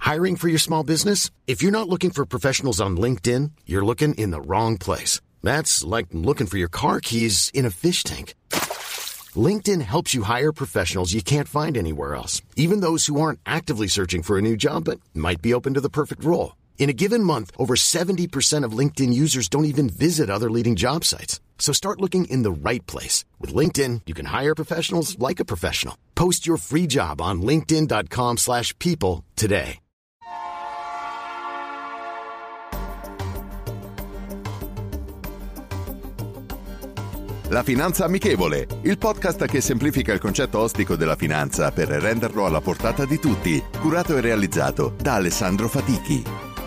Hiring for your small business? If you're not looking for professionals on LinkedIn, you're looking in the wrong place. That's like looking for your car keys in a fish tank. LinkedIn helps you hire professionals you can't find anywhere else, even those who aren't actively searching for a new job but might be open to the perfect role. In a given month, over 70% of LinkedIn users don't even visit other leading job sites. So start looking in the right place. With LinkedIn, you can hire professionals like a professional. Post your free job on linkedin.com/people today. La Finanza Amichevole, il podcast che semplifica il concetto ostico della finanza per renderlo alla portata di tutti, curato e realizzato da Alessandro Fatichi.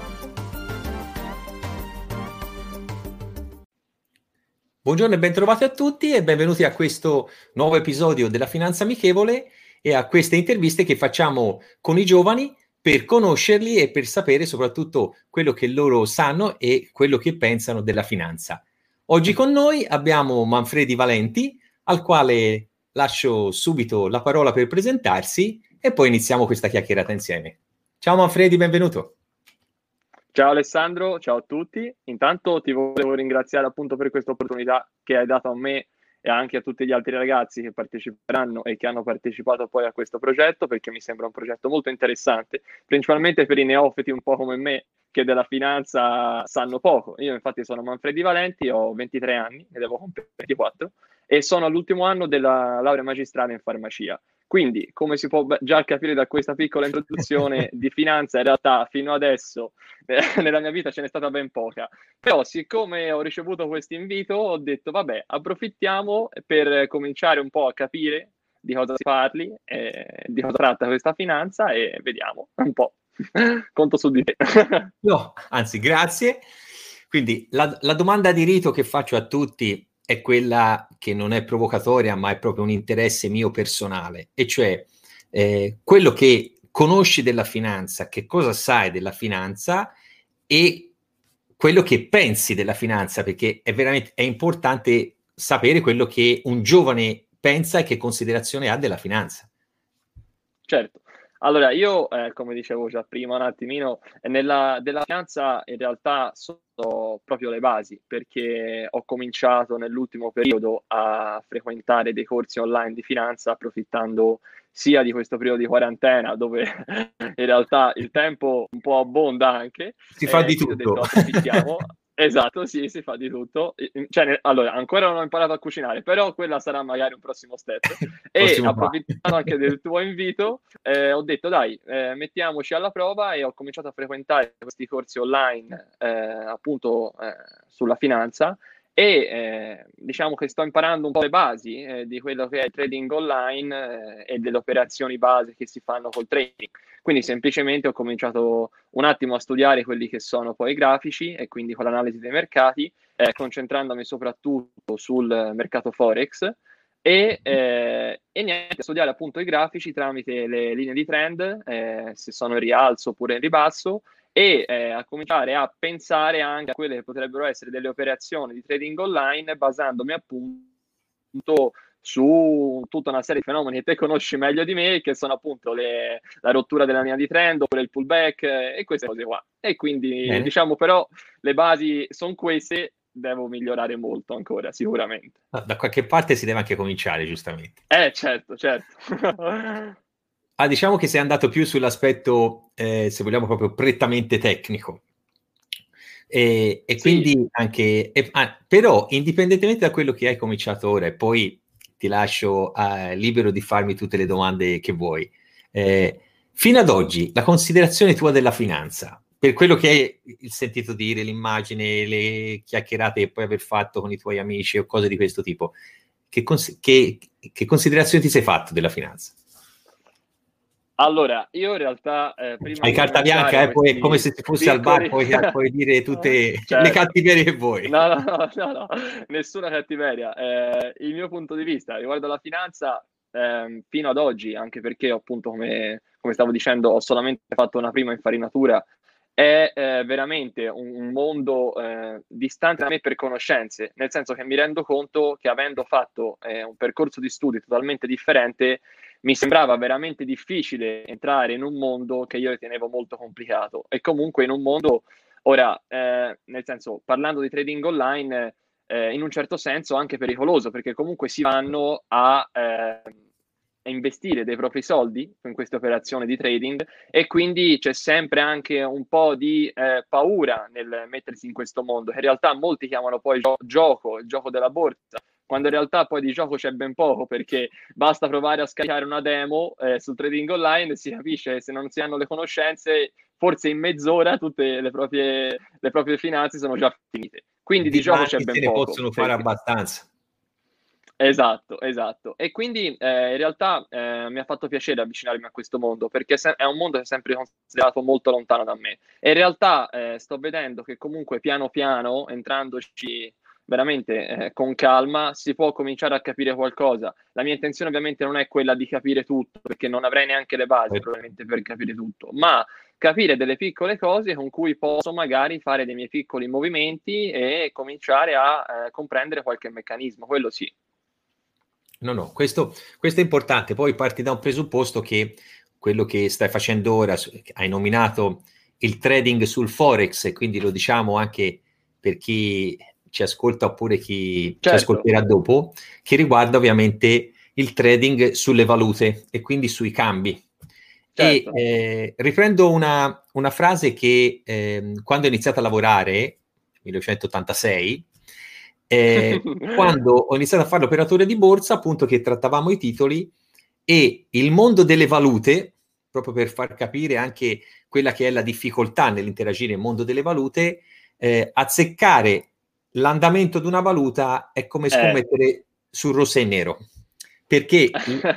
Buongiorno e bentrovati a tutti e benvenuti a questo nuovo episodio della Finanza Amichevole e a queste interviste che facciamo con i giovani per conoscerli e per sapere soprattutto quello che loro sanno e quello che pensano della finanza. Oggi con noi abbiamo Manfredi Valenti, al quale lascio subito la parola per presentarsi e poi iniziamo questa chiacchierata insieme. Ciao Manfredi, benvenuto. Ciao Alessandro, ciao a tutti. Intanto ti volevo ringraziare appunto per questa opportunità che hai dato a me e anche a tutti gli altri ragazzi che parteciperanno e che hanno partecipato poi a questo progetto, perché mi sembra un progetto molto interessante, principalmente per i neofiti un po' come me, che della finanza sanno poco. Io infatti sono Manfredi Valenti, ho 23 anni, ne devo compiere 24, e sono all'ultimo anno della laurea magistrale in farmacia. Quindi, come si può già capire da questa piccola introduzione, di finanza in realtà fino adesso nella mia vita ce n'è stata ben poca. Però siccome ho ricevuto questo invito, ho detto vabbè, approfittiamo per cominciare un po' a capire di cosa si parli, di cosa tratta questa finanza e vediamo un po'. Conto su di te. No, anzi, grazie. Quindi la domanda di rito che faccio a tutti è quella che non è provocatoria, ma è proprio un interesse mio personale, e cioè quello che conosci della finanza, che cosa sai della finanza e quello che pensi della finanza, perché è importante sapere quello che un giovane pensa e che considerazione ha della finanza. Certo. Allora, io, come dicevo già prima un attimino, della finanza in realtà sono proprio le basi, perché ho cominciato nell'ultimo periodo a frequentare dei corsi online di finanza, approfittando sia di questo periodo di quarantena, dove in realtà il tempo un po' abbonda anche. Si fa di quindi tutto. ho detto, approfittiamo. Esatto, sì, si fa di tutto. Cioè, allora, ancora non ho imparato a cucinare, però quella sarà magari un prossimo step. E approfittando anche del tuo invito, ho detto dai, mettiamoci alla prova e ho cominciato a frequentare questi corsi online appunto sulla finanza e diciamo che sto imparando un po' le basi di quello che è il trading online e delle operazioni base che si fanno col trading. Quindi semplicemente ho cominciato un attimo a studiare quelli che sono poi i grafici e quindi con l'analisi dei mercati, concentrandomi soprattutto sul mercato Forex e niente, a studiare appunto i grafici tramite le linee di trend, se sono in rialzo oppure in ribasso, e a cominciare a pensare anche a quelle che potrebbero essere delle operazioni di trading online, basandomi appunto su tutta una serie di fenomeni che te conosci meglio di me, che sono appunto la rottura della linea di trend oppure il pullback e queste cose qua. E quindi diciamo però le basi sono queste, devo migliorare molto ancora sicuramente. Da qualche parte si deve anche cominciare, giustamente. Certo. Diciamo che sei andato più sull'aspetto, se vogliamo, proprio prettamente tecnico. E sì. Quindi anche... però, indipendentemente da quello che hai cominciato ora, e poi ti lascio libero di farmi tutte le domande che vuoi, fino ad oggi, la considerazione tua della finanza, per quello che hai sentito dire, l'immagine, le chiacchierate che puoi aver fatto con i tuoi amici o cose di questo tipo, che considerazioni ti sei fatto della finanza? Allora, io in realtà prima hai carta bianca, poi è come se ti fossi al bar, puoi dire tutte certo. le cattiverie che vuoi. No, nessuna cattiveria. Il mio punto di vista riguardo alla finanza, fino ad oggi, anche perché appunto come stavo dicendo ho solamente fatto una prima infarinatura, è veramente un mondo distante da me per conoscenze, nel senso che mi rendo conto che avendo fatto un percorso di studi totalmente differente, mi sembrava veramente difficile entrare in un mondo che io ritenevo molto complicato, e comunque in un mondo, ora, nel senso, parlando di trading online, in un certo senso anche pericoloso, perché comunque si vanno a investire dei propri soldi in queste operazioni di trading, e quindi c'è sempre anche un po' di paura nel mettersi in questo mondo, che in realtà molti chiamano poi gioco, il gioco della borsa, quando in realtà poi di gioco c'è ben poco, perché basta provare a scaricare una demo sul trading online, e si capisce che se non si hanno le conoscenze, forse in mezz'ora tutte le proprie finanze sono già finite. Quindi di gioco c'è ben poco. Ne possono fare abbastanza. Esatto. E quindi in realtà mi ha fatto piacere avvicinarmi a questo mondo, perché è un mondo che è sempre considerato molto lontano da me. E in realtà sto vedendo che comunque piano piano, entrandoci veramente con calma, si può cominciare a capire qualcosa. La mia intenzione ovviamente non è quella di capire tutto, perché non avrei neanche le basi probabilmente per capire tutto, ma capire delle piccole cose con cui posso magari fare dei miei piccoli movimenti e cominciare a comprendere qualche meccanismo, quello sì. No, questo è importante. Poi parti da un presupposto che quello che stai facendo ora, hai nominato il trading sul Forex, e quindi lo diciamo anche per chi ci ascolta oppure chi ci ascolterà dopo, che riguarda ovviamente il trading sulle valute e quindi sui cambi. Certo. E riprendo una frase che quando ho iniziato a lavorare, 1986, quando ho iniziato a fare l'operatore di borsa, appunto, che trattavamo i titoli, e il mondo delle valute, proprio per far capire anche quella che è la difficoltà nell'interagire nel mondo delle valute, azzeccare l'andamento di una valuta è come scommettere sul rosso e nero, perché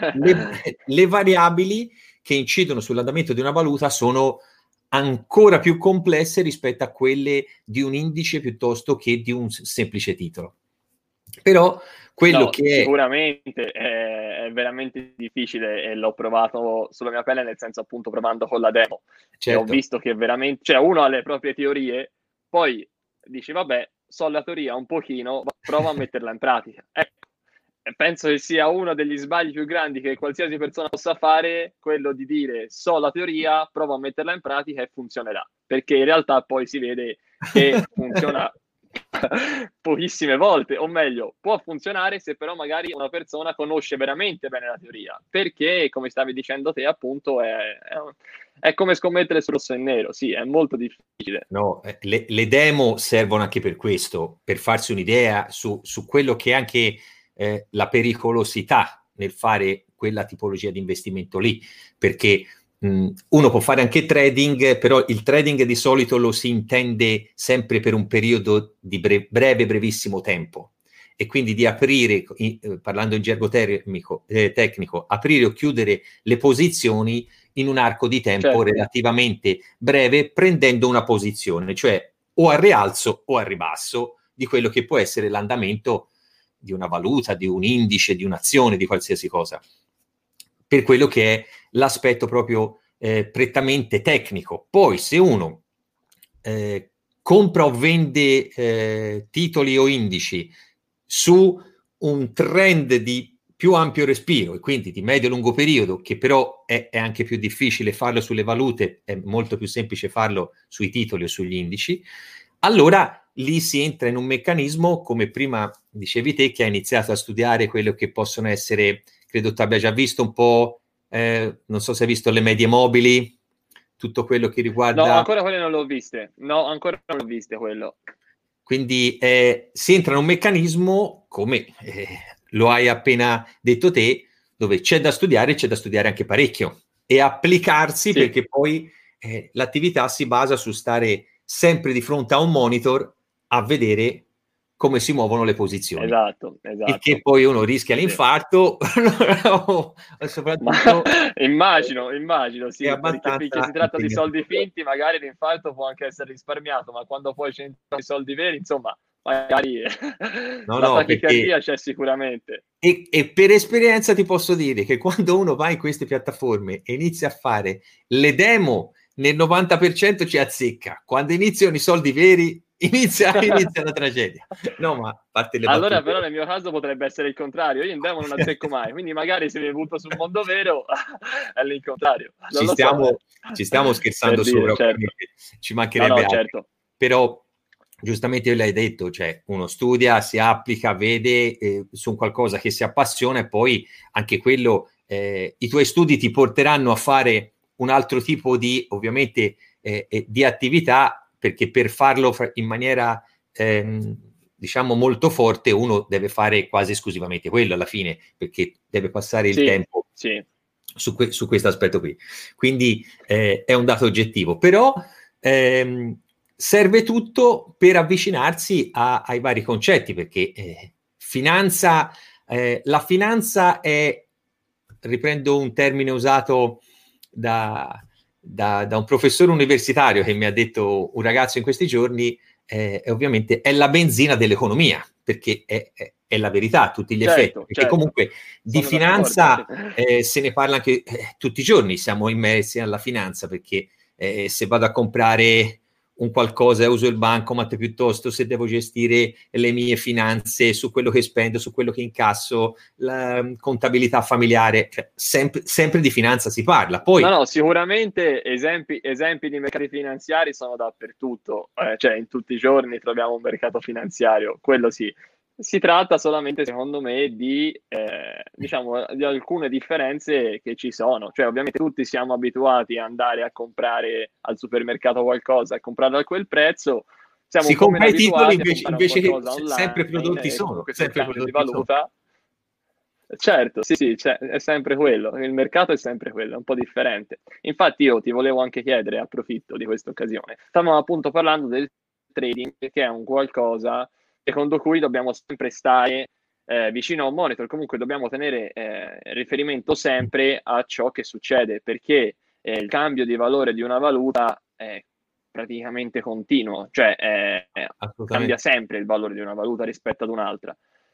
le variabili che incidono sull'andamento di una valuta sono ancora più complesse rispetto a quelle di un indice piuttosto che di un semplice titolo. Però quello che sicuramente è veramente difficile, e l'ho provato sulla mia pelle, nel senso, appunto, provando con la demo. Certo. E ho visto che veramente, cioè, uno ha le proprie teorie, poi dici vabbè, so la teoria un pochino, prova a metterla in pratica. Ecco, penso che sia uno degli sbagli più grandi che qualsiasi persona possa fare, quello di dire so la teoria, provo a metterla in pratica e funzionerà, perché in realtà poi si vede che funziona pochissime volte, o meglio, può funzionare se però magari una persona conosce veramente bene la teoria, perché come stavi dicendo te, appunto, è come scommettere sul rosso e nero. Sì, è molto difficile. No, le demo servono anche per questo, per farsi un'idea su quello che è anche la pericolosità nel fare quella tipologia di investimento lì, perché uno può fare anche trading, però il trading di solito lo si intende sempre per un periodo di brevissimo tempo, e quindi di aprire, parlando in gergo tecnico, aprire o chiudere le posizioni in un arco di tempo relativamente breve, prendendo una posizione, cioè o al rialzo o al ribasso di quello che può essere l'andamento di una valuta, di un indice, di un'azione, di qualsiasi cosa, per quello che è l'aspetto proprio prettamente tecnico. Poi se uno compra o vende titoli o indici su un trend di più ampio respiro, e quindi di medio-lungo periodo, che però è anche più difficile farlo sulle valute, è molto più semplice farlo sui titoli o sugli indici, allora lì si entra in un meccanismo, come prima dicevi te, che hai iniziato a studiare quello che possono essere, credo tu abbia già visto un po', non so se hai visto le medie mobili, tutto quello che riguarda... No, ancora quelle non l'ho viste. No, ancora non l'ho viste quello. Quindi si entra in un meccanismo, come lo hai appena detto te, dove c'è da studiare anche parecchio, e applicarsi, perché poi l'attività si basa su stare sempre di fronte a un monitor a vedere come si muovono le posizioni. Esatto. E che poi uno rischia l'infarto. Soprattutto immagino, sì, perché si tratta di soldi finti, magari l'infarto può anche essere risparmiato, ma quando poi c'entrano i soldi veri, insomma, magari la tachicardia c'è sicuramente. E per esperienza ti posso dire che quando uno va in queste piattaforme e inizia a fare le demo, nel 90% ci azzecca. Quando iniziano i soldi veri, inizia la tragedia. No, ma a parte le allora battute. però nel mio caso potrebbe essere il contrario, io in demo non azzecco mai, quindi magari se mi butto sul mondo vero è l'incontrario. Ci stiamo scherzando sopra, certo. Ci mancherebbe altro. Certo. Però giustamente l'hai detto, cioè uno studia, si applica, vede su qualcosa che si appassiona e poi anche quello, i tuoi studi ti porteranno a fare un altro tipo di, ovviamente, di attività, perché per farlo in maniera diciamo molto forte uno deve fare quasi esclusivamente quello alla fine, perché deve passare il tempo su questo aspetto qui. Quindi è un dato oggettivo, però serve tutto per avvicinarsi ai vari concetti, perché la finanza è, riprendo un termine usato da un professore universitario che mi ha detto un ragazzo in questi giorni, ovviamente è la benzina dell'economia, perché è la verità a tutti gli effetti, perché comunque di finanza se ne parla anche tutti i giorni, siamo immersi alla finanza, perché se vado a comprare un qualcosa e uso il bancomat, piuttosto se devo gestire le mie finanze su quello che spendo, su quello che incasso, la contabilità familiare, cioè sempre di finanza si parla. Poi no, sicuramente esempi di mercati finanziari sono dappertutto, cioè in tutti i giorni troviamo un mercato finanziario, quello sì. Si tratta solamente, secondo me, di diciamo di alcune differenze che ci sono. Cioè, ovviamente tutti siamo abituati ad andare a comprare al supermercato qualcosa e comprarlo a quel prezzo. Si compra i titoli invece che online, sempre prodotti sono, sempre prodotti di prodotti valuta. Sono. Certo, sì, è sempre quello, il mercato è sempre quello, è un po' differente. Infatti io ti volevo anche chiedere, approfitto di questa occasione, stavamo appunto parlando del trading, che è un qualcosa secondo cui dobbiamo sempre stare vicino a un monitor, comunque dobbiamo tenere riferimento sempre a ciò che succede, perché il cambio di valore di una valuta è praticamente continuo, cioè cambia sempre il valore di una valuta rispetto ad un'altra.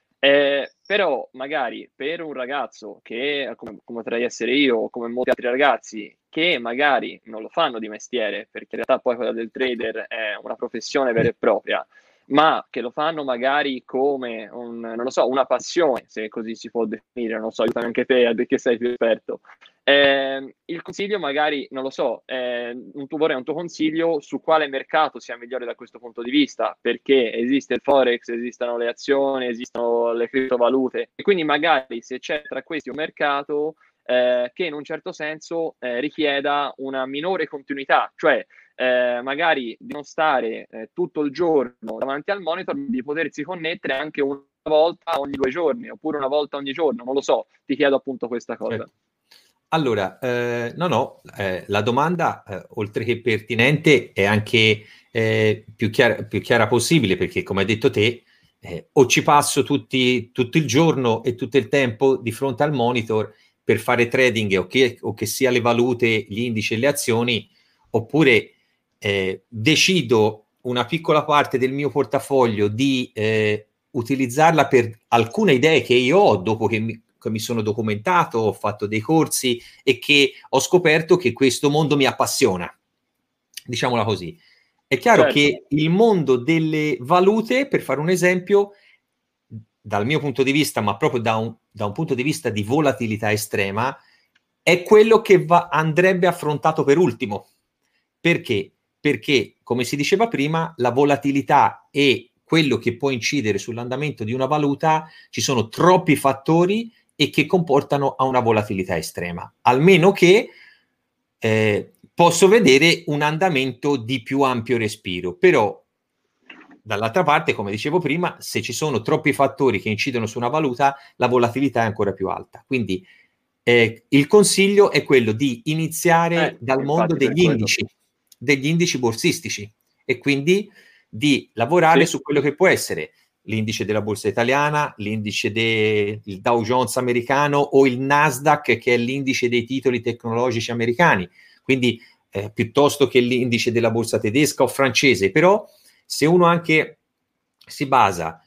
Però magari per un ragazzo che come potrei essere io o come molti altri ragazzi che magari non lo fanno di mestiere, perché in realtà poi quella del trader è una professione vera e propria, ma che lo fanno magari come non lo so, una passione, se così si può definire, non lo so, aiutami anche te perché sei più esperto. Il consiglio magari, non lo so, vorrei un tuo consiglio su quale mercato sia migliore da questo punto di vista, perché esiste il Forex, esistono le azioni, esistono le criptovalute, e quindi magari se c'è tra questi un mercato che in un certo senso richieda una minore continuità, cioè magari di non stare tutto il giorno davanti al monitor, di potersi connettere anche una volta ogni 2 giorni, oppure una volta ogni giorno, non lo so, ti chiedo appunto questa cosa. Certo. Allora, la domanda, oltre che pertinente, è anche più chiara possibile, perché come hai detto te, o ci passo tutto il giorno e tutto il tempo di fronte al monitor per fare trading, o che sia le valute, gli indici e le azioni, oppure decido una piccola parte del mio portafoglio di utilizzarla per alcune idee che io ho dopo che mi sono documentato, ho fatto dei corsi e che ho scoperto che questo mondo mi appassiona, diciamola così. È chiaro che il mondo delle valute, per fare un esempio, dal mio punto di vista, ma proprio da un punto di vista di volatilità estrema, è quello che andrebbe affrontato per ultimo. Perché? Perché, come si diceva prima, la volatilità e quello che può incidere sull'andamento di una valuta, ci sono troppi fattori e che comportano a una volatilità estrema, almeno che posso vedere un andamento di più ampio respiro. Però dall'altra parte, come dicevo prima, se ci sono troppi fattori che incidono su una valuta, la volatilità è ancora più alta. Quindi il consiglio è quello di iniziare dal mondo degli indici borsistici, e quindi di lavorare su quello che può essere l'indice della borsa italiana, l'indice del Dow Jones americano o il Nasdaq, che è l'indice dei titoli tecnologici americani, quindi piuttosto che l'indice della borsa tedesca o francese. Però se uno anche si basa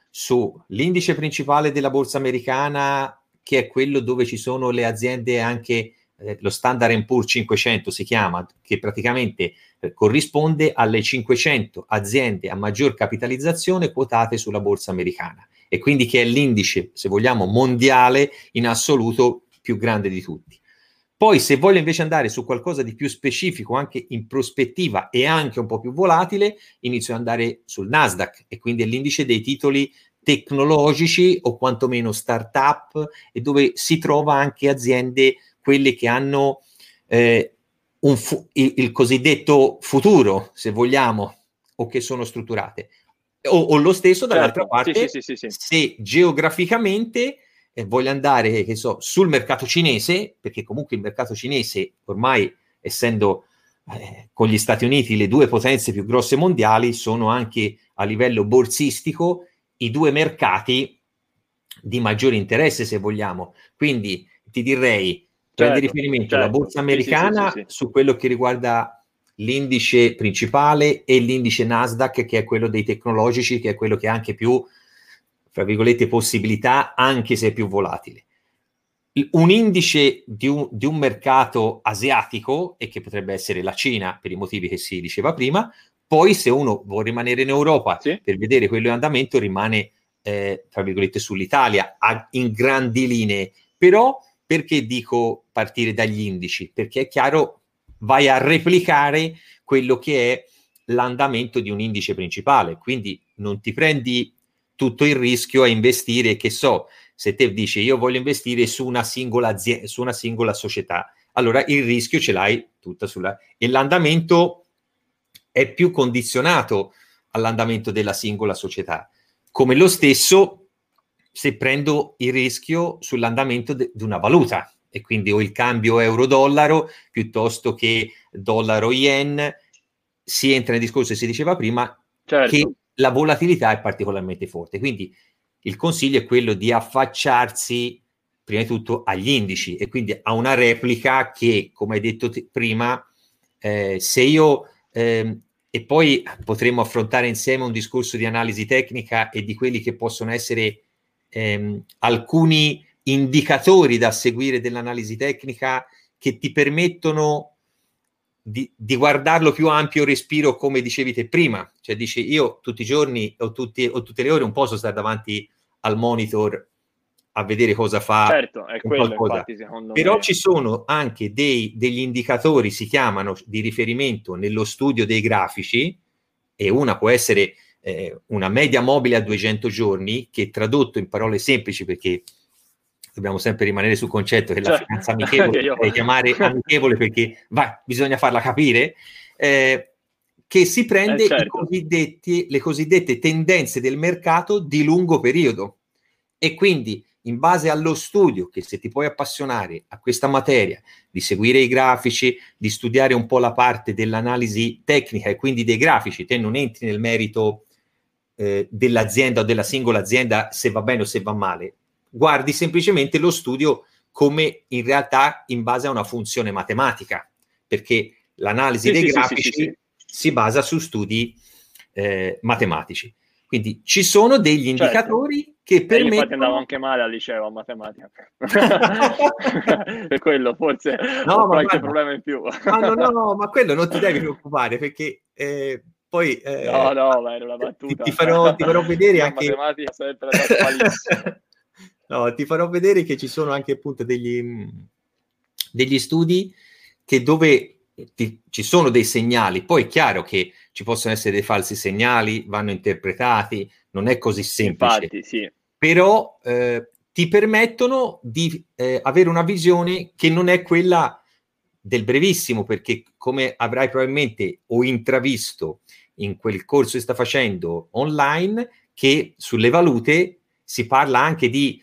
sull'indice principale della borsa americana, che è quello dove ci sono le aziende anche lo Standard & Poor's 500 si chiama, che praticamente corrisponde alle 500 aziende a maggior capitalizzazione quotate sulla borsa americana, e quindi che è l'indice, se vogliamo, mondiale in assoluto più grande di tutti. Poi, se voglio invece andare su qualcosa di più specifico, anche in prospettiva e anche un po' più volatile, inizio ad andare sul Nasdaq, e quindi è l'indice dei titoli tecnologici o quantomeno start-up, e dove si trova anche aziende, quelle che hanno il cosiddetto futuro, se vogliamo, o che sono strutturate. O lo stesso dall'altra parte, sì. se geograficamente voglio andare, che so, sul mercato cinese, perché comunque il mercato cinese, ormai essendo con gli Stati Uniti le due potenze più grosse mondiali, sono anche a livello borsistico i due mercati di maggiore interesse, se vogliamo. Quindi ti direi, prendi riferimento la borsa americana su quello che riguarda l'indice principale e l'indice Nasdaq, che è quello dei tecnologici, che è quello che ha anche più, fra virgolette, possibilità, anche se è più volatile. Un indice di un mercato asiatico, e che potrebbe essere la Cina, per i motivi che si diceva prima. Poi, se uno vuole rimanere in Europa per vedere quello in andamento, rimane, tra virgolette, sull'Italia, in grandi linee. Però, perché dico partire dagli indici? Perché è chiaro, vai a replicare quello che è l'andamento di un indice principale, quindi non ti prendi tutto il rischio a investire, che so, se te dici io voglio investire su una singola azienda, su una singola società, allora il rischio ce l'hai tutta e l'andamento è più condizionato all'andamento della singola società, come lo stesso se prendo il rischio sull'andamento di una valuta, e quindi ho il cambio euro-dollaro piuttosto che dollaro-yen, si entra nel discorso che si diceva prima, che la volatilità è particolarmente forte. Quindi il consiglio è quello di affacciarsi prima di tutto agli indici, e quindi a una replica che, come hai detto prima, se io e poi potremmo affrontare insieme un discorso di analisi tecnica e di quelli che possono essere alcuni indicatori da seguire dell'analisi tecnica, che ti permettono di guardarlo più ampio respiro, come dicevi te prima. Cioè dici, io tutti i giorni o tutte le ore un po' sono stare davanti al monitor a vedere cosa fa. Certo, è quello, infatti, secondo Però me. ci sono anche degli indicatori, si chiamano, di riferimento nello studio dei grafici, e una può essere una media mobile a 200 giorni, che tradotto in parole semplici, perché dobbiamo sempre rimanere sul concetto che la finanza amichevole devi chiamare amichevole, perché bisogna farla capire, che si prende le cosiddette tendenze del mercato di lungo periodo, e quindi in base allo studio, che se ti puoi appassionare a questa materia, di seguire i grafici, di studiare un po' la parte dell'analisi tecnica e quindi dei grafici, te non entri nel merito dell'azienda o della singola azienda, se va bene o se va male, guardi semplicemente lo studio come in realtà in base a una funzione matematica, perché l'analisi dei grafici si basa su studi matematici. Quindi ci sono degli indicatori che permettono... Io infatti andavo anche male al liceo a matematica. Per quello forse ho qualche problema in più. No, ma quello non ti devi preoccupare, perché poi... no, ma era una battuta. Ti farò vedere anche... matematica sempre da No, ti farò vedere che ci sono anche appunto degli studi che dove ci sono dei segnali. Poi è chiaro che ci possono essere dei falsi segnali, vanno interpretati, non è così semplice. Infatti, sì. Però ti permettono di avere una visione che non è quella del brevissimo, perché come avrai probabilmente o intravisto in quel corso che sta facendo online, che sulle valute si parla anche di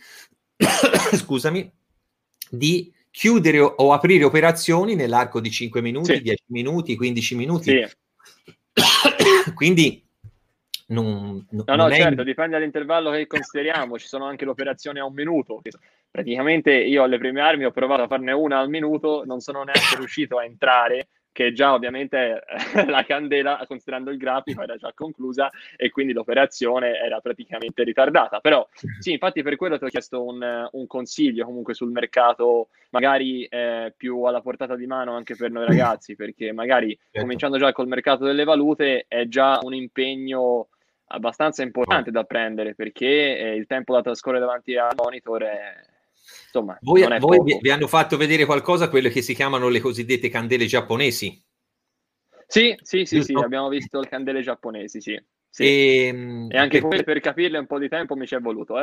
di chiudere o aprire operazioni nell'arco di 5 minuti, 10 minuti, 15 minuti. Quindi non certo, dipende dall'intervallo che consideriamo. Ci sono anche le operazioni a 1 minuto. Praticamente io alle prime armi ho provato a farne una al minuto, non sono neanche riuscito a entrare, che già ovviamente la candela, considerando il grafico, era già conclusa e quindi l'operazione era praticamente ritardata. Però sì, infatti per quello ti ho chiesto un consiglio comunque sul mercato, magari più alla portata di mano anche per noi ragazzi, perché magari cominciando già col mercato delle valute è già un impegno abbastanza importante da prendere, perché il tempo da trascorrere davanti al monitor è... Insomma, voi poco. Vi hanno fatto vedere qualcosa, quelle che si chiamano le cosiddette candele giapponesi? Sì, abbiamo visto le candele giapponesi, sì. E anche poi per capirle un po' di tempo mi ci è voluto.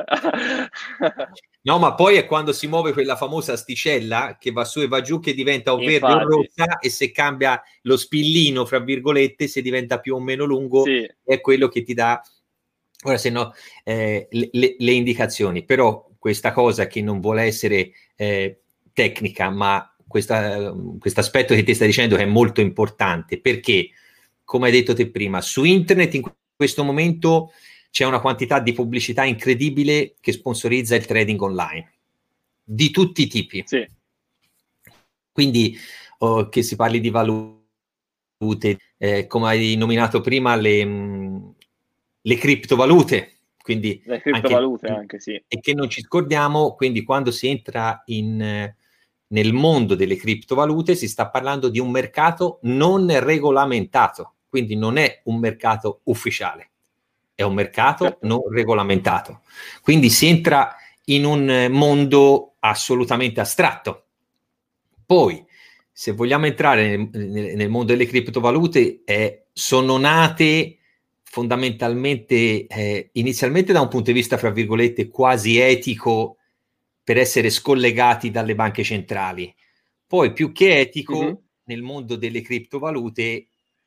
No, ma poi è quando si muove quella famosa asticella che va su e va giù, che diventa o verde o rossa, e se cambia lo spillino, fra virgolette, se diventa più o meno lungo, sì, è quello che ti dà, ora se no, le indicazioni. Però questa cosa che non vuole essere tecnica, ma questo aspetto che ti stai dicendo che è molto importante, perché, come hai detto te prima, su internet in questo momento c'è una quantità di pubblicità incredibile che sponsorizza il trading online, di tutti i tipi. Sì. Quindi che si parli di valute, come hai nominato prima, le criptovalute. Quindi le criptovalute anche sì. E che non ci scordiamo, quindi quando si entra nel mondo delle criptovalute si sta parlando di un mercato non regolamentato, quindi non è un mercato ufficiale, è un mercato non regolamentato. Quindi si entra in un mondo assolutamente astratto. Poi, se vogliamo entrare nel mondo delle criptovalute, sono nate fondamentalmente, inizialmente da un punto di vista, fra virgolette, quasi etico, per essere scollegati dalle banche centrali. Poi, più che etico, nel mondo delle criptovalute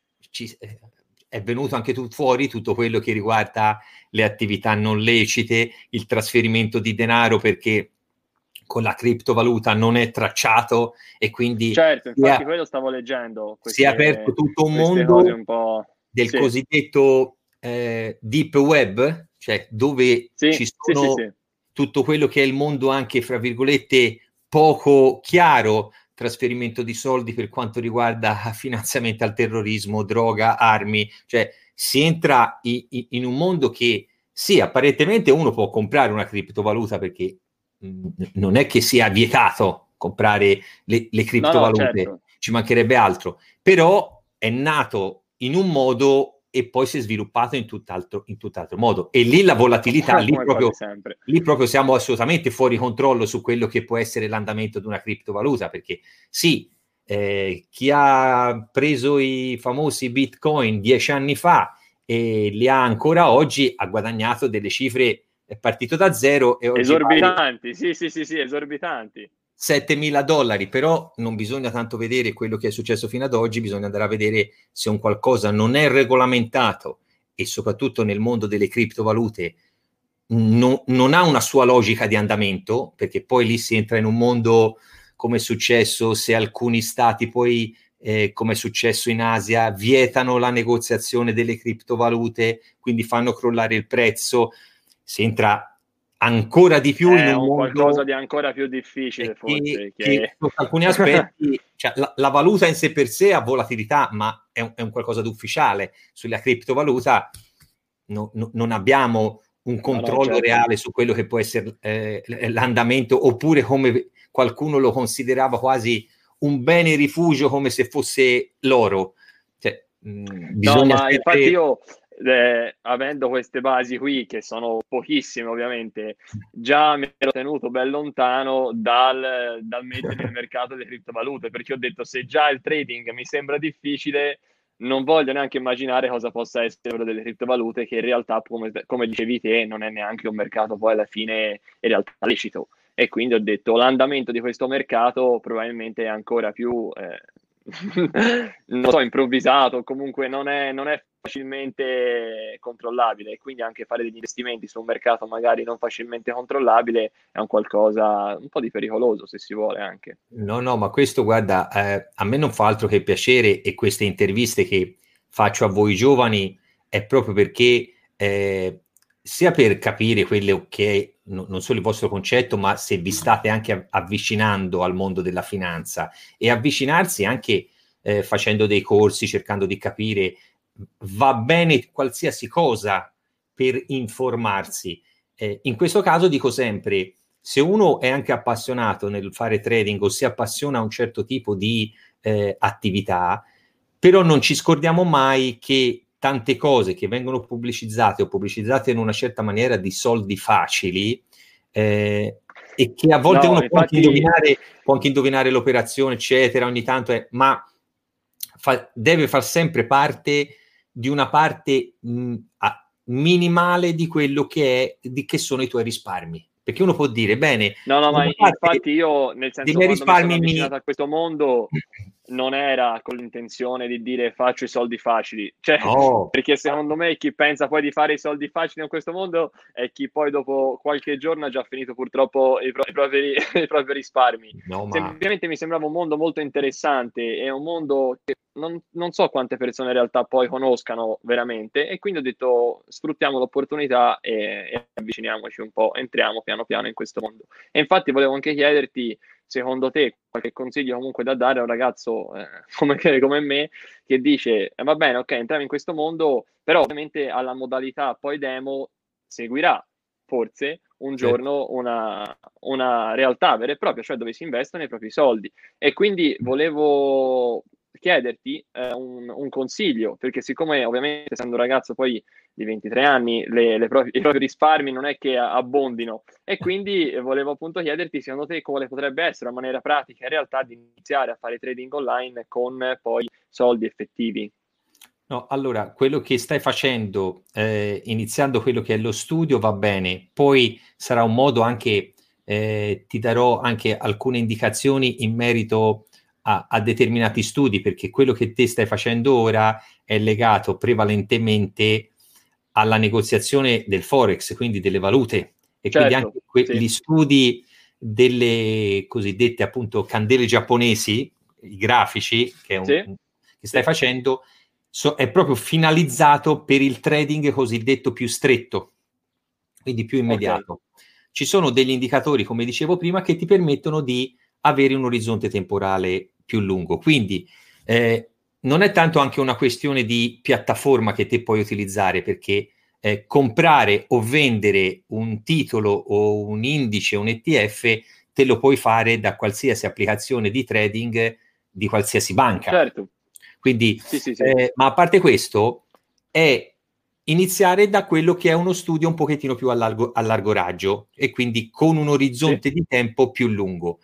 è venuto anche fuori tutto quello che riguarda le attività non lecite, il trasferimento di denaro, perché con la criptovaluta non è tracciato, e quindi certo, infatti quello stavo leggendo, si è aperto tutto un mondo un po' del cosiddetto deep web, cioè dove ci sono tutto quello che è il mondo anche, fra virgolette, poco chiaro, trasferimento di soldi per quanto riguarda finanziamento al terrorismo, droga, armi, cioè si entra in un mondo che sì, apparentemente uno può comprare una criptovaluta, perché non è che sia vietato comprare le criptovalute, no, certo, ci mancherebbe altro, però è nato in un modo e poi si è sviluppato in tutt'altro modo, e lì la volatilità, lì proprio siamo assolutamente fuori controllo su quello che può essere l'andamento di una criptovaluta, perché sì, chi ha preso i famosi Bitcoin 10 anni fa e li ha ancora oggi ha guadagnato delle cifre, è partito da zero e oggi esorbitanti, sì, esorbitanti. $7.000, però non bisogna tanto vedere quello che è successo fino ad oggi, bisogna andare a vedere se un qualcosa non è regolamentato, e soprattutto nel mondo delle criptovalute non ha una sua logica di andamento, perché poi lì si entra in un mondo, come è successo, se alcuni stati poi, come è successo in Asia, vietano la negoziazione delle criptovalute, quindi fanno crollare il prezzo, si entra ancora di più in un mondo, qualcosa di ancora più difficile, forse, che su alcuni aspetti, cioè, la valuta in sé per sé ha volatilità, ma è un qualcosa di ufficiale. Sulla criptovaluta non abbiamo un controllo reale su quello che può essere l'andamento, oppure come qualcuno lo considerava quasi un bene rifugio, come se fosse l'oro. Cioè, bisogna ma infatti io, avendo queste basi qui, che sono pochissime ovviamente, già mi ero tenuto ben lontano dal mettere nel mercato delle criptovalute, perché ho detto, se già il trading mi sembra difficile, non voglio neanche immaginare cosa possa essere quello delle criptovalute, che in realtà, come dicevi te, non è neanche un mercato poi alla fine in realtà lecito. E quindi ho detto, l'andamento di questo mercato probabilmente è ancora più non so, improvvisato, comunque non è facilmente controllabile, e quindi anche fare degli investimenti su un mercato magari non facilmente controllabile è un qualcosa un po' di pericoloso, se si vuole anche. No, ma questo, guarda, a me non fa altro che piacere, e queste interviste che faccio a voi giovani è proprio perché sia per capire quello che è non solo il vostro concetto, ma se vi state anche avvicinando al mondo della finanza, e avvicinarsi anche facendo dei corsi, cercando di capire. Va bene qualsiasi cosa per informarsi. In questo caso dico sempre, se uno è anche appassionato nel fare trading o si appassiona a un certo tipo di attività, però non ci scordiamo mai che tante cose che vengono pubblicizzate o pubblicizzate in una certa maniera di soldi facili, e che a volte uno infatti... può anche indovinare l'operazione, eccetera, ogni tanto, ma deve far sempre parte di una parte minimale di quello che sono i tuoi risparmi. Perché uno può dire, bene... ma infatti io, nel senso, quando mi sono avvicinato a questo mondo, non era con l'intenzione di dire faccio i soldi facili, cioè, perché secondo me chi pensa poi di fare i soldi facili in questo mondo è chi poi dopo qualche giorno ha già finito purtroppo i propri risparmi. Semplicemente mi sembrava un mondo molto interessante, è un mondo che non so quante persone in realtà poi conoscano veramente, e quindi ho detto sfruttiamo l'opportunità e avviciniamoci un po', entriamo piano piano in questo mondo. E infatti volevo anche chiederti, secondo te, qualche consiglio comunque da dare a un ragazzo come me, che dice va bene, ok, entriamo in questo mondo, però ovviamente alla modalità poi demo seguirà forse un giorno una realtà vera e propria, cioè dove si investono i propri soldi. E quindi volevo chiederti un consiglio, perché siccome ovviamente essendo un ragazzo poi di 23 anni i propri risparmi non è che abbondino, e quindi volevo appunto chiederti secondo te quale potrebbe essere una maniera pratica in realtà di iniziare a fare trading online con poi soldi effettivi. No, allora, quello che stai facendo, iniziando quello che è lo studio, va bene, poi sarà un modo anche, ti darò anche alcune indicazioni in merito a determinati studi, perché quello che te stai facendo ora è legato prevalentemente alla negoziazione del Forex, quindi delle valute, e quindi anche gli studi delle cosiddette appunto candele giapponesi, i grafici, che stai facendo, è proprio finalizzato per il trading cosiddetto più stretto, quindi più immediato. Ci sono degli indicatori, come dicevo prima, che ti permettono di avere un orizzonte temporale più lungo. Quindi non è tanto anche una questione di piattaforma che te puoi utilizzare, perché comprare o vendere un titolo o un indice, un ETF, te lo puoi fare da qualsiasi applicazione di trading di qualsiasi banca. Certo. Quindi, ma a parte questo, è iniziare da quello che è uno studio un pochettino più a largo raggio, e quindi con un orizzonte di tempo più lungo,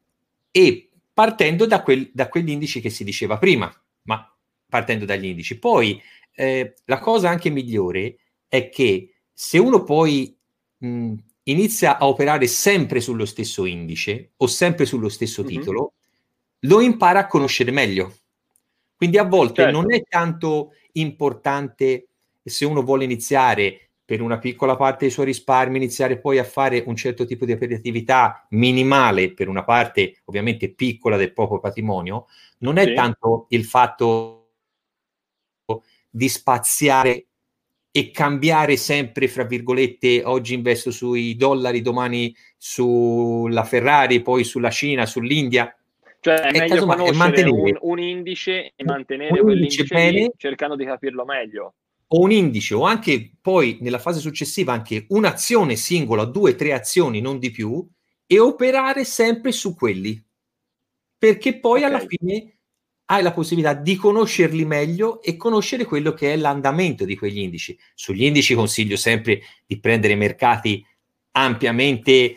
e partendo da quegli indici che si diceva prima, ma partendo dagli indici. Poi la cosa anche migliore è che se uno poi inizia a operare sempre sullo stesso indice o sempre sullo stesso titolo, lo impara a conoscere meglio. Quindi a volte non è tanto importante, se uno vuole iniziare per una piccola parte dei suoi risparmi, iniziare poi a fare un certo tipo di operatività minimale per una parte ovviamente piccola del proprio patrimonio, non è tanto il fatto di spaziare e cambiare sempre, fra virgolette, oggi investo sui dollari, domani sulla Ferrari, poi sulla Cina, sull'India. Cioè è meglio conoscere un indice e mantenere quell'indice bene, cercando di capirlo meglio. O un indice, o anche poi nella fase successiva anche un'azione singola, 2 o 3 azioni, non di più, e operare sempre su quelli. Perché poi alla fine hai la possibilità di conoscerli meglio e conoscere quello che è l'andamento di quegli indici. Sugli indici consiglio sempre di prendere mercati ampiamente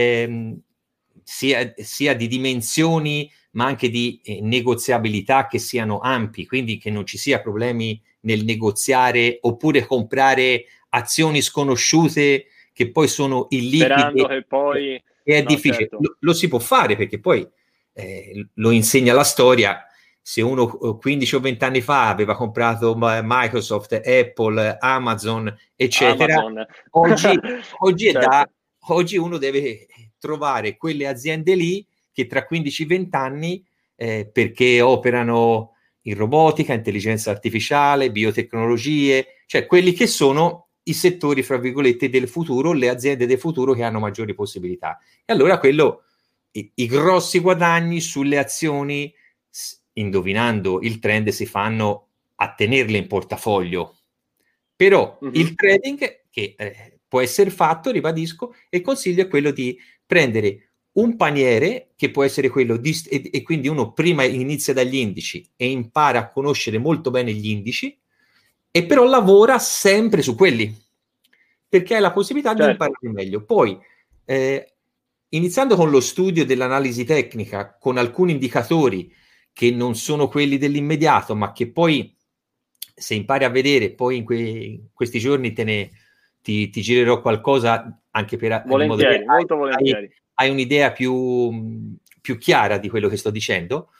sia di dimensioni ma anche di negoziabilità che siano ampi, quindi che non ci sia problemi nel negoziare oppure comprare azioni sconosciute che poi sono illiquide, sperando che poi è difficile. Lo si può fare perché poi lo insegna la storia. Se uno 15 o 20 anni fa aveva comprato Microsoft, Apple, Amazon, eccetera, oggi oggi uno deve trovare quelle aziende lì che tra 15-20 anni, perché operano in robotica, intelligenza artificiale, biotecnologie, cioè quelli che sono i settori, fra virgolette, del futuro, le aziende del futuro che hanno maggiori possibilità. E allora i grossi guadagni sulle azioni indovinando il trend, si fanno a tenerle in portafoglio. Però il trading, che può essere fatto, ribadisco, e il consiglio è quello di prendere un paniere, che può essere quello e quindi uno prima inizia dagli indici e impara a conoscere molto bene gli indici, e però lavora sempre su quelli, perché hai la possibilità di imparare meglio. Poi, iniziando con lo studio dell'analisi tecnica, con alcuni indicatori che non sono quelli dell'immediato, ma che poi, se impari a vedere, poi in questi giorni ti girerò qualcosa anche per... Volentieri, molto volentieri. Hai un'idea più chiara di quello che sto dicendo,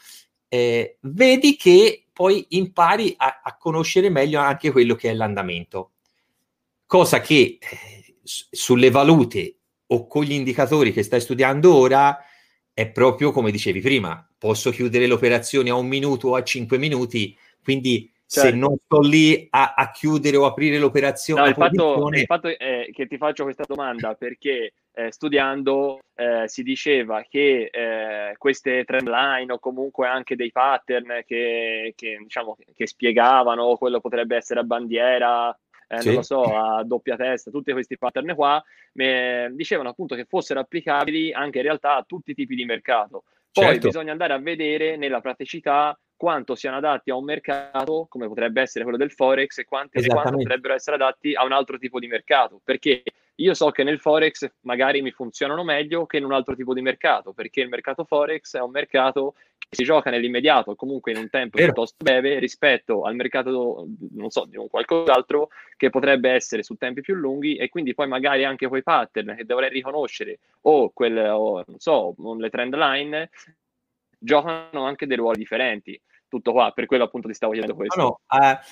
vedi che poi impari a conoscere meglio anche quello che è l'andamento. Cosa che sulle valute o con gli indicatori che stai studiando ora è proprio come dicevi prima, posso chiudere le operazioni a 1 minuto o a 5 minuti, quindi se non sto lì a chiudere o aprire l'operazione... No, il fatto è che ti faccio questa domanda perché studiando si diceva che queste trend line o comunque anche dei pattern che diciamo che spiegavano quello potrebbe essere a bandiera, non lo so, a doppia testa, tutti questi pattern qua, dicevano appunto che fossero applicabili anche in realtà a tutti i tipi di mercato. Poi bisogna andare a vedere nella praticità quanto siano adatti a un mercato come potrebbe essere quello del Forex e quanto potrebbero essere adatti a un altro tipo di mercato, perché io so che nel Forex magari mi funzionano meglio che in un altro tipo di mercato, perché il mercato Forex è un mercato che si gioca nell'immediato, comunque in un tempo piuttosto breve, rispetto al mercato, non so, di un qualcos'altro che potrebbe essere su tempi più lunghi, e quindi poi magari anche quei pattern che dovrei riconoscere o non so, le trend line giocano anche dei ruoli differenti. Tutto qua, per quello appunto ti stavo chiedendo questo. No,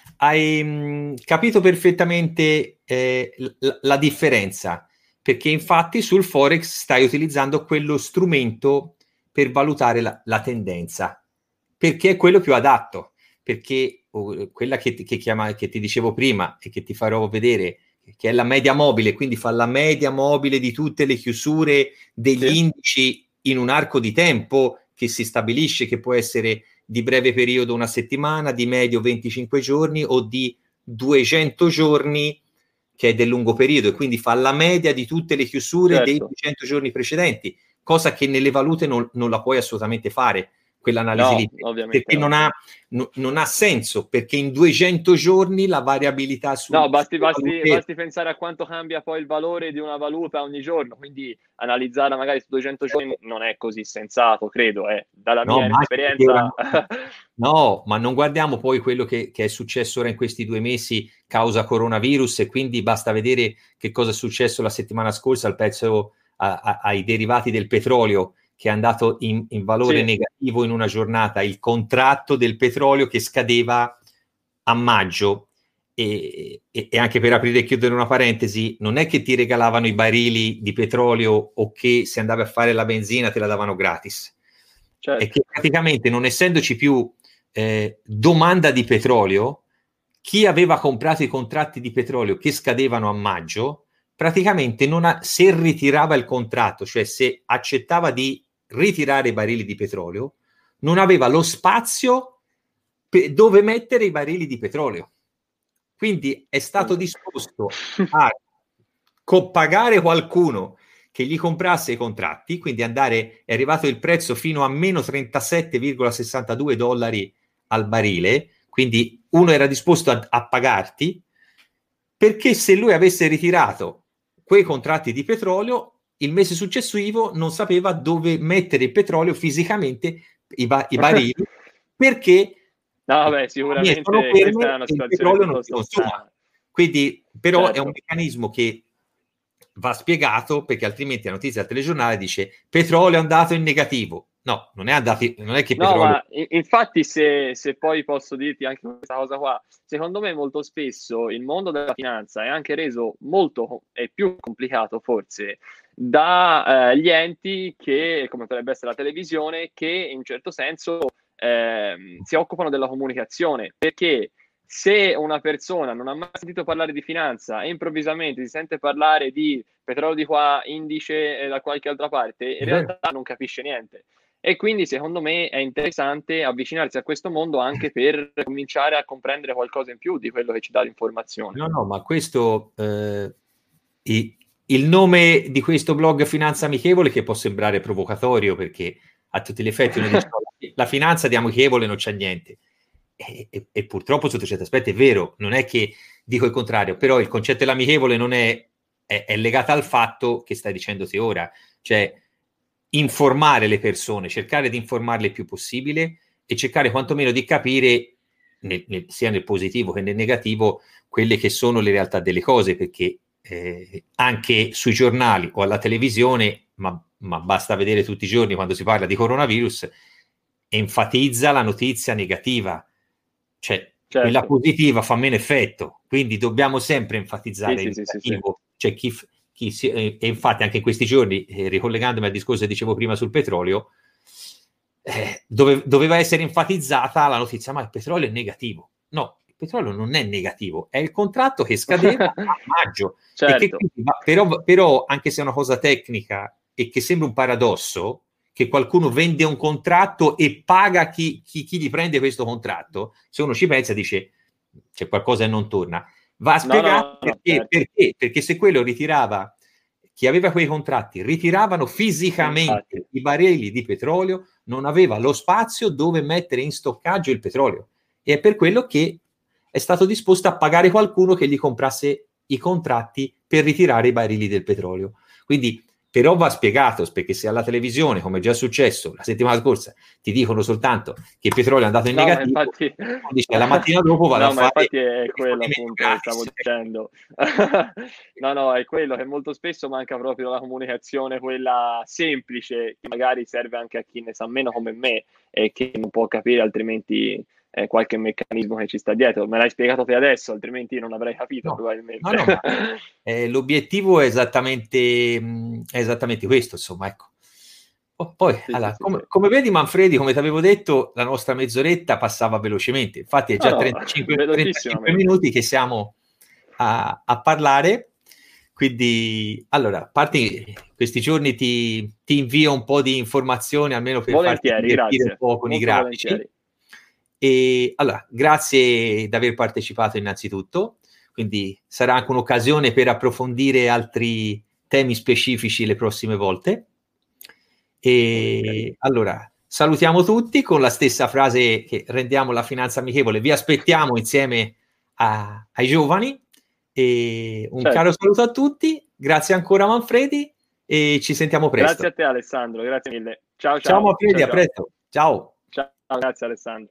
hai capito perfettamente la differenza, perché infatti sul Forex stai utilizzando quello strumento per valutare la tendenza, perché è quello più adatto, perché quella che ti dicevo prima e che ti farò vedere, che è la media mobile, quindi fa la media mobile di tutte le chiusure degli indici in un arco di tempo che si stabilisce, che può essere di breve periodo 1 settimana, di medio 25 giorni o di 200 giorni che è del lungo periodo, e quindi fa la media di tutte le chiusure dei 200 giorni precedenti, cosa che nelle valute non la puoi assolutamente fare, quell'analisi lì, perché non ha senso, perché in 200 giorni la variabilità basti pensare a quanto cambia poi il valore di una valuta ogni giorno, quindi analizzarla magari su 200 giorni non è così sensato, credo, dalla mia esperienza. No, ma non guardiamo poi quello che è successo ora in questi 2 mesi causa coronavirus, e quindi basta vedere che cosa è successo la settimana scorsa al prezzo ai derivati del petrolio, che è andato in valore negativo in una giornata, il contratto del petrolio che scadeva a maggio, e anche per aprire e chiudere una parentesi, non è che ti regalavano i barili di petrolio o che se andavi a fare la benzina te la davano gratis, è che praticamente, non essendoci più domanda di petrolio, chi aveva comprato i contratti di petrolio che scadevano a maggio praticamente se ritirava il contratto, cioè se accettava di ritirare i barili di petrolio, non aveva lo spazio dove mettere i barili di petrolio. Quindi è stato disposto a pagare qualcuno che gli comprasse i contratti, quindi è arrivato il prezzo fino a meno $37,62 al barile, quindi uno era disposto a pagarti, perché se lui avesse ritirato quei contratti di petrolio, il mese successivo non sapeva dove mettere il petrolio fisicamente, i barili, perché sicuramente questa è una situazione non si consuma. Quindi, però è un meccanismo che va spiegato, perché altrimenti la notizia al telegiornale dice petrolio è andato in negativo. No, non è che petrolio... ma infatti se poi posso dirti anche questa cosa qua, secondo me molto spesso il mondo della finanza è anche reso molto e più complicato forse dagli enti che, come potrebbe essere la televisione, che in un certo senso si occupano della comunicazione, perché se una persona non ha mai sentito parlare di finanza e improvvisamente si sente parlare di petrolio di qua, indice da qualche altra parte, in realtà non capisce niente. E quindi secondo me è interessante avvicinarsi a questo mondo anche per cominciare a comprendere qualcosa in più di quello che ci dà l'informazione. No, ma questo, il nome di questo blog Finanza Amichevole, che può sembrare provocatorio perché a tutti gli effetti uno dice la finanza di amichevole non c'è niente. E purtroppo sotto certi aspetti è vero, non è che dico il contrario, però il concetto dell'amichevole non è legato al fatto che stai dicendo te ora, cioè informare le persone, cercare di informarle il più possibile e cercare quantomeno di capire, sia nel positivo che nel negativo, quelle che sono le realtà delle cose, perché anche sui giornali o alla televisione, ma basta vedere tutti i giorni quando si parla di coronavirus, enfatizza la notizia negativa, cioè quella positiva fa meno effetto, quindi dobbiamo sempre enfatizzare il negativo. Cioè e infatti anche in questi giorni, ricollegandomi al discorso che dicevo prima sul petrolio, doveva essere enfatizzata la notizia, ma il petrolio è negativo. No, il petrolio non è negativo, è il contratto che scadeva a maggio. Certo. E che però, anche se è una cosa tecnica e che sembra un paradosso, che qualcuno vende un contratto e paga chi gli prende questo contratto, se uno ci pensa dice c'è qualcosa che non torna. Va spiegato perché se quello ritirava, chi aveva quei contratti ritiravano fisicamente i barili di petrolio, non aveva lo spazio dove mettere in stoccaggio il petrolio, e è per quello che è stato disposto a pagare qualcuno che gli comprasse i contratti per ritirare i barili del petrolio. Quindi però va spiegato, perché se alla televisione, come è già successo la settimana scorsa, ti dicono soltanto che il petrolio è andato in negativo, infatti, dice la mattina dopo vado a fare... infatti è quello appunto che stavo dicendo. No, è quello che molto spesso manca proprio la comunicazione, quella semplice, che magari serve anche a chi ne sa meno come me e che non può capire altrimenti qualche meccanismo che ci sta dietro. Me l'hai spiegato te adesso, altrimenti non avrei capito probabilmente. No, l'obiettivo è esattamente questo, insomma, ecco. Poi, come vedi Manfredi, come ti avevo detto, la nostra mezz'oretta passava velocemente, infatti è già 35 minuti che siamo a parlare, quindi allora, a parte questi giorni ti invio un po' di informazioni, almeno per farti divertire un po' con i grafici. Volentieri. E allora, grazie di aver partecipato innanzitutto, quindi sarà anche un'occasione per approfondire altri temi specifici le prossime volte. E allora salutiamo tutti con la stessa frase che rendiamo la finanza amichevole: vi aspettiamo insieme ai giovani, e un caro saluto a tutti, grazie ancora Manfredi e ci sentiamo presto. Grazie a te Alessandro, grazie mille. Ciao Manfredi, a presto. Ciao, grazie Alessandro.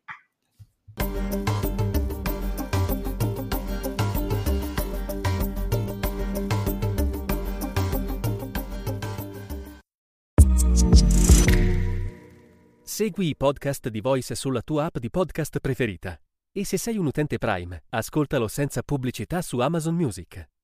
Segui i podcast di Voice sulla tua app di podcast preferita. E se sei un utente Prime, ascoltalo senza pubblicità su Amazon Music.